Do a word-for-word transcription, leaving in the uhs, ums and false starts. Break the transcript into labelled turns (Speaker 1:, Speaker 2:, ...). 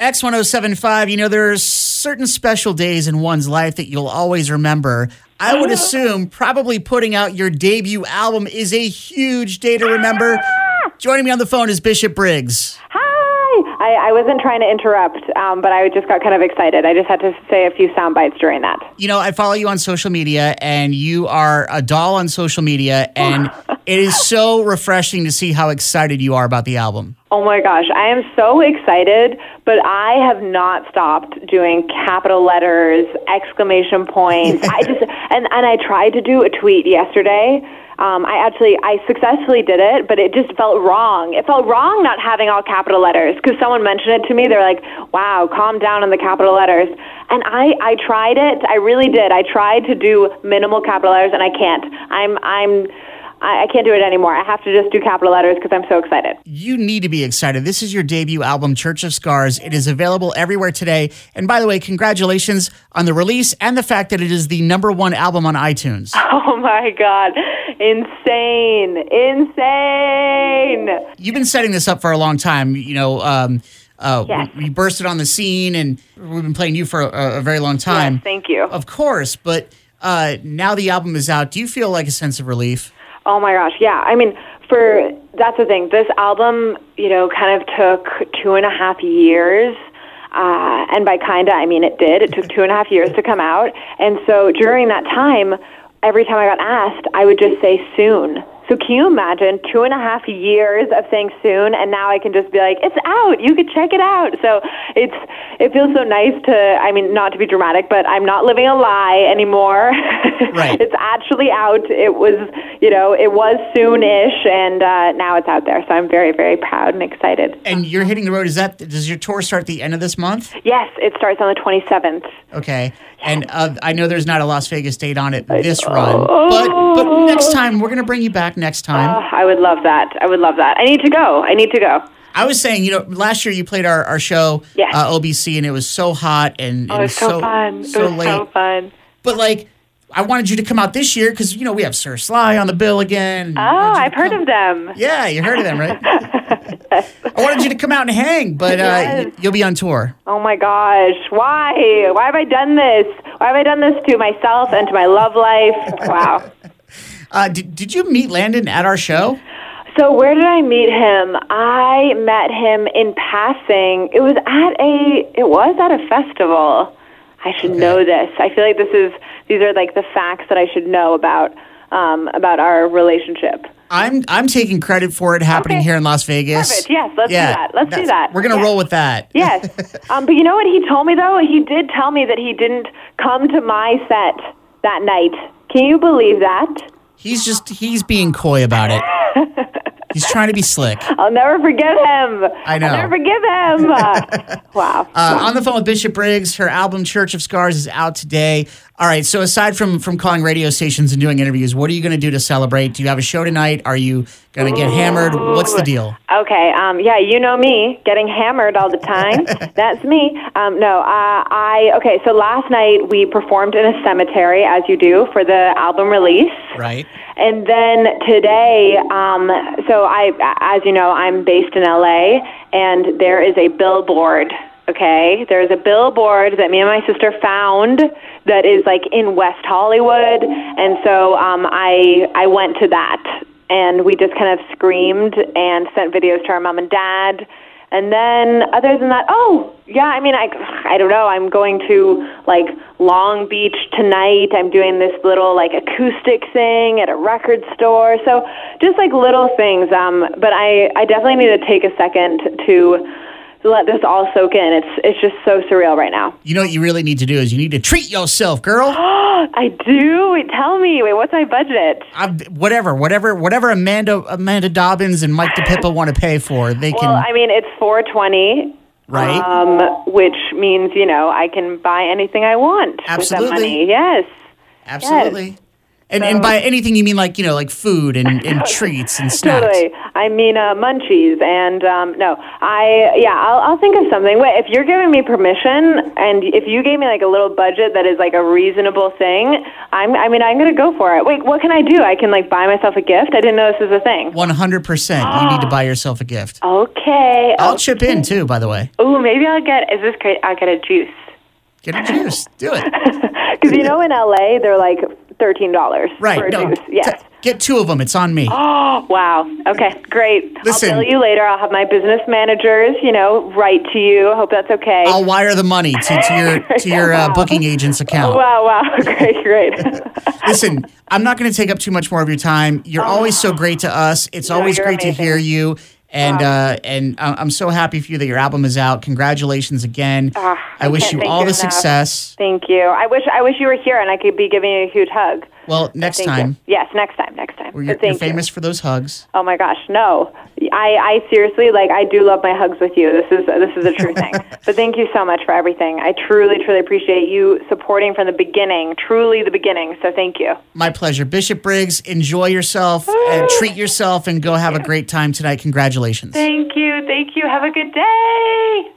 Speaker 1: X one oh seven point five, you know, there are certain special days in one's life that you'll always remember. I would assume probably putting out your debut album is a huge day to remember. Joining me on the phone is Bishop Briggs.
Speaker 2: I, I wasn't trying to interrupt, um, but I just got kind of excited. I just had to say a few sound bites during that.
Speaker 1: You know, I follow you on social media, and you are a doll on social media, and it is so refreshing to see how excited you are about the album.
Speaker 2: Oh my gosh, I am so excited, but I have not stopped doing capital letters, exclamation points. I just and, and I tried to do a tweet yesterday. Um, I actually, I successfully did it, but it just felt wrong. It felt wrong not having all capital letters, because someone mentioned it to me. They're like, wow, calm down on the capital letters. And I, I tried it. I really did. I tried to do minimal capital letters, and I can't. I'm, I'm, I can't do it anymore. I have to just do capital letters because I'm so excited.
Speaker 1: You need to be excited. This is your debut album, Church of Scars. It is available everywhere today. And by the way, congratulations on the release and the fact that it is the number one album on iTunes.
Speaker 2: Oh my God. Insane. Insane.
Speaker 1: You've been setting this up for a long time. You know, um, uh,
Speaker 2: yes.
Speaker 1: we, we bursted on the scene, and we've been playing you for a, a very long time.
Speaker 2: Yes, thank you.
Speaker 1: Of course. But uh, now the album is out. Do you feel like a sense of relief?
Speaker 2: Oh my gosh, yeah. I mean, for that's the thing. This album, you know, kind of took two and a half years. Uh, and by kinda, I mean it did. It took two and a half years to come out. And so during that time, every time I got asked, I would just say soon. So can you imagine two and a half years of saying soon, and now I can just be like, it's out. You can check it out. So it's it feels so nice to, I mean, not to be dramatic, but I'm not living a lie anymore.
Speaker 1: Right.
Speaker 2: It's actually out. It was, you know, it was soon-ish, and uh, now it's out there. So I'm very, very proud and excited.
Speaker 1: And you're hitting the road. Is that does your tour start at the end of this month?
Speaker 2: Yes, it starts on the twenty-seventh.
Speaker 1: Okay. And uh, I know there's not a Las Vegas date on it this run, but but next time, we're going to bring you back next time.
Speaker 2: Uh, I would love that. I would love that. I need to go. I need to go.
Speaker 1: I was saying, you know, last year you played our, our show,
Speaker 2: yes.
Speaker 1: uh, O B C, and it was so hot and,
Speaker 2: oh,
Speaker 1: and
Speaker 2: it was so, so fun.
Speaker 1: so
Speaker 2: it was
Speaker 1: late.
Speaker 2: so fun.
Speaker 1: But, like, I wanted you to come out this year because, you know, we have Sir Sly on the bill again.
Speaker 2: Oh, I've heard of them.
Speaker 1: Yeah, you heard of them, right? Yes. I wanted you to come out and hang, but uh, yes. you'll be on tour.
Speaker 2: Oh, my gosh. Why? Why have I done this? Why have I done this to myself and to my love life? Wow.
Speaker 1: uh, did, did you meet Landon at our show?
Speaker 2: So where did I meet him? I met him in passing. It was at a, it was at a festival. I should okay. know this. I feel like this is, these are like the facts that I should know about, um, about our relationship.
Speaker 1: I'm I'm taking credit for it happening okay. here in Las Vegas.
Speaker 2: Perfect. Yes, let's yeah, do that. Let's do that.
Speaker 1: We're going to
Speaker 2: yes.
Speaker 1: roll with that.
Speaker 2: Yes. um, but you know what he told me, though? He did tell me that he didn't come to my set that night. Can you believe that?
Speaker 1: He's just, he's being coy about it. He's trying to be slick.
Speaker 2: I'll never forgive him.
Speaker 1: I know.
Speaker 2: I'll never forgive him. Uh, wow.
Speaker 1: Uh, on the phone with Bishop Briggs. Her album, Church of Scars, is out today. All right, so aside from, from calling radio stations and doing interviews, what are you going to do to celebrate? Do you have a show tonight? Are you going to get hammered? What's the deal?
Speaker 2: Okay, um, yeah, you know me, getting hammered all the time. That's me. Um, no, uh, I, okay, so last night we performed in a cemetery, as you do, for the album release.
Speaker 1: Right.
Speaker 2: And then today, um, so I, as you know, I'm based in L A, and there is a billboard, okay? There's a billboard that me and my sister found that is like in West Hollywood, and so um, I I went to that, and we just kind of screamed and sent videos to our mom and dad. And then, other than that, oh, yeah, I mean, I, I don't know, I'm going to, like, Long Beach tonight. I'm doing this little, like, acoustic thing at a record store. So, just, like, little things. Um, but I, I definitely need to take a second to let this all soak in. It's it's just so surreal right now.
Speaker 1: You know what you really need to do is you need to treat yourself, girl.
Speaker 2: I do? Wait, tell me. Wait, what's my budget?
Speaker 1: I'm, whatever, whatever, whatever Amanda Amanda Dobbins and Mike DePippa want to pay for, they can.
Speaker 2: Well, I mean, it's four twenty,
Speaker 1: right?
Speaker 2: Um, which means you know I can buy anything I want
Speaker 1: Absolutely.
Speaker 2: with that money. Yes.
Speaker 1: Absolutely.
Speaker 2: Yes.
Speaker 1: And and by anything you mean like, you know, like food and, and treats and snacks.
Speaker 2: Totally. I mean uh, munchies and um, no, I yeah, I'll I'll think of something. Wait, if you're giving me permission and if you gave me like a little budget that is like a reasonable thing, I'm I mean I'm gonna go for it. Wait, what can I do? I can like buy myself a gift? I didn't know this was a thing.
Speaker 1: One hundred percent. You need to buy yourself a gift.
Speaker 2: Okay.
Speaker 1: I'll
Speaker 2: okay.
Speaker 1: chip in too, by the way.
Speaker 2: Ooh, maybe I'll get. Is this great? I'll get a juice.
Speaker 1: Get a juice. Do it.
Speaker 2: Because you know in L A they're like thirteen dollars
Speaker 1: Right.
Speaker 2: for a
Speaker 1: No,
Speaker 2: juice. Yes.
Speaker 1: t- get two of them. It's on me.
Speaker 2: Oh, wow. Okay, great.
Speaker 1: Listen.
Speaker 2: I'll bill you later. I'll have my business managers, you know, write to you. I hope that's okay.
Speaker 1: I'll wire the money to, to your to your uh, booking agent's account.
Speaker 2: Wow, wow. Great, great.
Speaker 1: Listen, I'm not going to take up too much more of your time. You're always so great to us. It's
Speaker 2: No,
Speaker 1: always
Speaker 2: you're
Speaker 1: great
Speaker 2: amazing.
Speaker 1: to hear you. And uh, and I- I'm so happy for you that your album is out. Congratulations again.
Speaker 2: Ah,
Speaker 1: I
Speaker 2: I
Speaker 1: wish
Speaker 2: can't
Speaker 1: you
Speaker 2: thank
Speaker 1: all
Speaker 2: you
Speaker 1: the
Speaker 2: enough.
Speaker 1: success.
Speaker 2: Thank you. I wish I wish you were here and I could be giving you a huge hug.
Speaker 1: Well, next
Speaker 2: Thank
Speaker 1: time.
Speaker 2: you. Yes, next time, next time.
Speaker 1: You're,
Speaker 2: But thank
Speaker 1: you're famous
Speaker 2: you.
Speaker 1: for those hugs.
Speaker 2: Oh my gosh, no. I, I seriously, like, I do love my hugs with you. This is this is a true thing. But thank you so much for everything. I truly, truly appreciate you supporting from the beginning, truly the beginning. So thank you.
Speaker 1: My pleasure. Bishop Briggs, enjoy yourself, and treat yourself, and go have a great time tonight. Congratulations.
Speaker 2: Thank you. Thank you. Have a good day.